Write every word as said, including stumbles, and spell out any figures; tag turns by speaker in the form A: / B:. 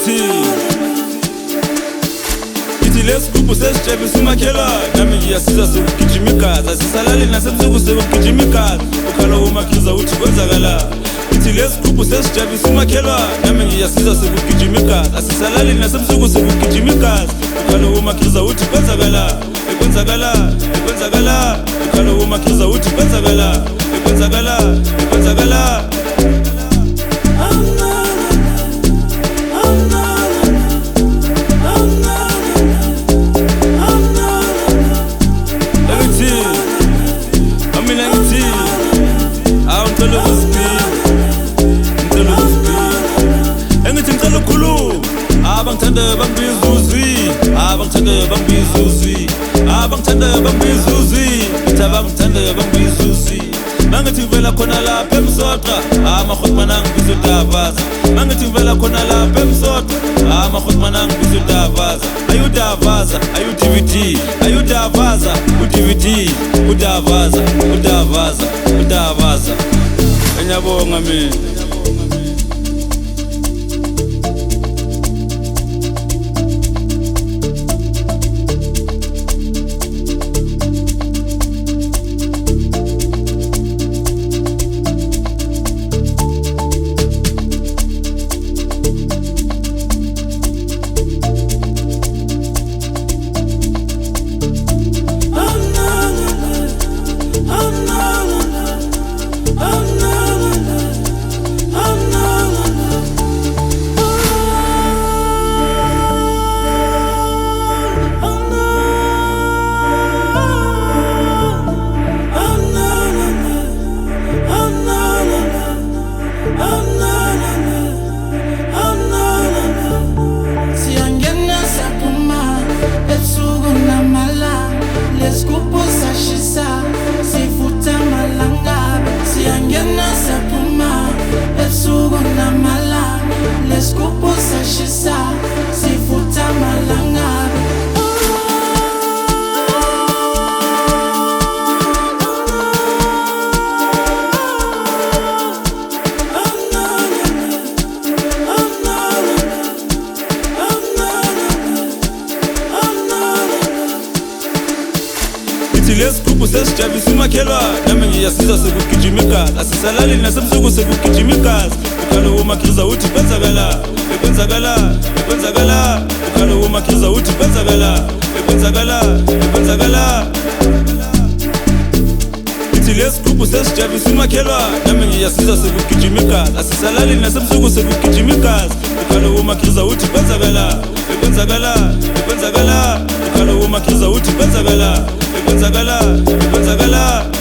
A: Angithi Ithi lesigubhu sesijebisa umakhelwane nami ngiyasiza sekugijima igazi asisalali nasebusuku sekugijima igazi ukhala umakhiza uthi kwenzakala Ithi lesigubhu sesijebisa umakhelwane nami ngiyasiza sekugijima igazi asisalali nasebusuku sekugijima igazi ukhala umakhiza uthi kwenzakala kwenzakala kwenzakala ukhala umakhiza uthi kwenzakala kwenzakala kwenzakala Abangithanda bangibizuzwi abangithanda bangibizuzwi abangithanda bangibizuzwi abangithanda bangibizuzwi mangithi vela khona lapha emsotha amakhoti mananga ngizodavaza mangithi vela khona lapha emsotha amakhoti mananga ngizodavaza ayudavaza ayu D V D ayudavaza u D V D udavaza udavaza udavaza ngiyabonga mina lesigubhu sesijebisa umakhelwane nami ngiyasiza sekugijima igazi asisalali nasebusuku sekugijima igazi ukhala umakhiza uthi kwenzakala kwenzakala kwenzakala ukhala umakhiza uthi kwenzakala kwenzakala kwenzakala Ithi lesigubhu sesijebisa umakhelwane nami ngiyasiza sekugijima igazi asisalali nasebusuku sekugijima igazi ukhala umakhiza uthi kwenzakala kwenzakala kwenzakala ukhala umakhiza uthi kwenzakala kwenzakala kwenzakala